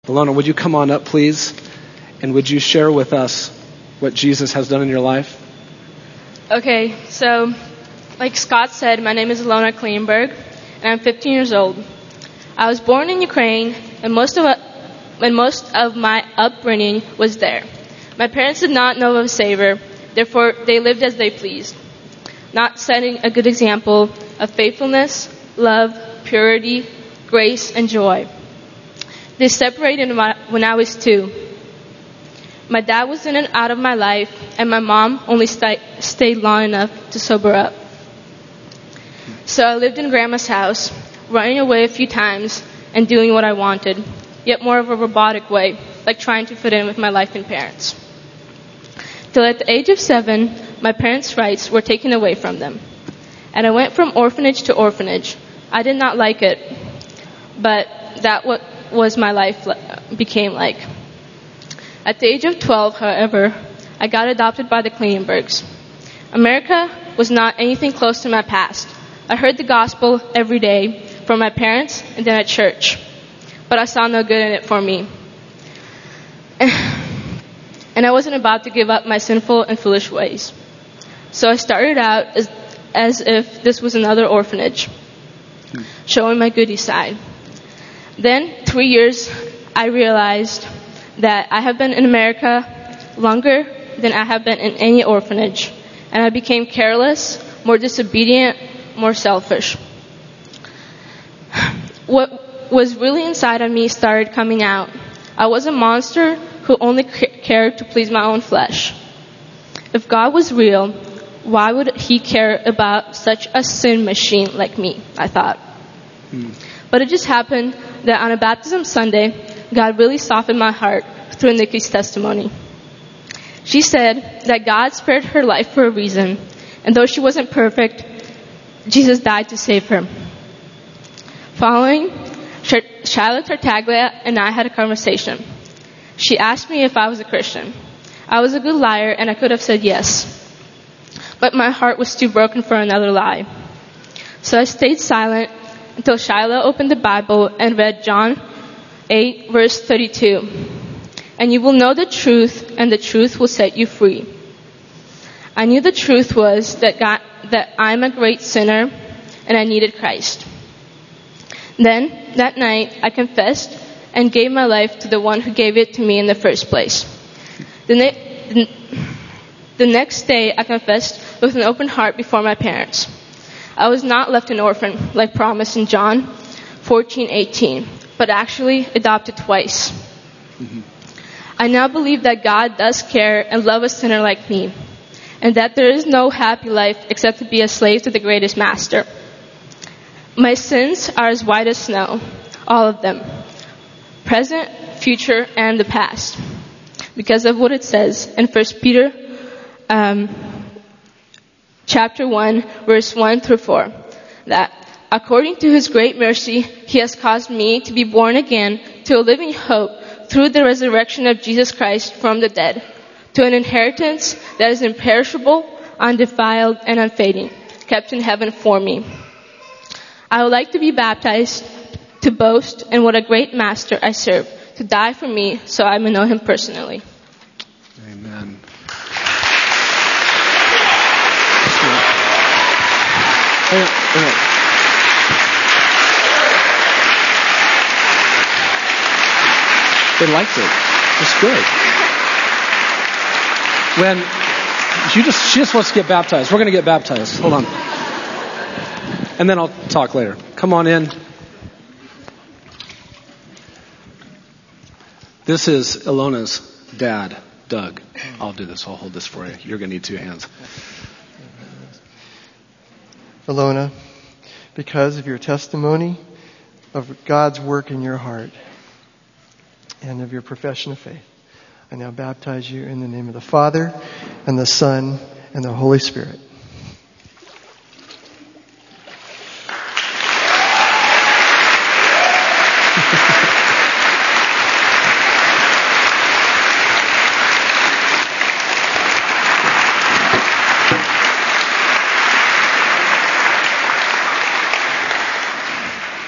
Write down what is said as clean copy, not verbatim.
Ilona, would you come on up, please? And would you share with us what Jesus has done in your life? Okay, so like Scott said, my name is Ilona Kleinberg, and I'm 15 years old. I was born in Ukraine, and most of my upbringing was there. My parents did not know of a Savior, therefore they lived as they pleased, not setting a good example of faithfulness, love, purity, grace, and joy. They separated when I was 2. My dad was in and out of my life, and my mom only stayed long enough to sober up. So I lived in Grandma's house, running away a few times and doing what I wanted, yet more of a robotic way, like trying to fit in with my life and parents. Till at the age of 7, my parents' rights were taken away from them. And I went from orphanage to orphanage. I did not like it, but that was my life became like. At the age of 12, however, I got adopted by the Kleinbergs. America was not anything close to my past. I heard the gospel every day from my parents and then at church, but I saw no good in it for me. And I wasn't about to give up my sinful and foolish ways. So I started out as if this was another orphanage, showing my goody side. Then, 3 years, I realized that I have been in America longer than I have been in any orphanage, and I became careless, more disobedient, more selfish. What was really inside of me started coming out. I was a monster who only cared to please my own flesh. If God was real, why would he care about such a sin machine like me, I thought. But it just happened that on a baptism Sunday, God really softened my heart through Nikki's testimony. She said that God spared her life for a reason, and though she wasn't perfect, Jesus died to save her. Following, Charlotte Tartaglia and I had a conversation. She asked me if I was a Christian. I was a good liar, and I could have said yes. But my heart was too broken for another lie. So I stayed silent until Shiloh opened the Bible and read John 8, verse 32. And you will know the truth, and the truth will set you free. I knew the truth was that I'm a great sinner, and I needed Christ. Then, that night, I confessed and gave my life to the one who gave it to me in the first place. The next day, I confessed with an open heart before my parents. I was not left an orphan, like promised in John 14:18, but actually adopted twice. I now believe that God does care and love a sinner like me, and that there is no happy life except to be a slave to the greatest master. My sins are as white as snow, all of them, present, future, and the past, because of what it says in 1 Peter chapter 1, verse 1 through 4, that according to his great mercy, he has caused me to be born again to a living hope through the resurrection of Jesus Christ from the dead, to an inheritance that is imperishable, undefiled, and unfading, kept in heaven for me. I would like to be baptized to boast in what a great master I serve, to die for me so I may know him personally. Amen. They liked it. It's good. She just wants to get baptized. We're going to get baptized. Hold on. And then I'll talk later. Come on in. This is Ilona's dad, Doug. I'll do this. I'll hold this for you. You're going to need 2 hands. Ilona, because of your testimony of God's work in your heart and of your profession of faith, I now baptize you in the name of the Father and the Son and the Holy Spirit.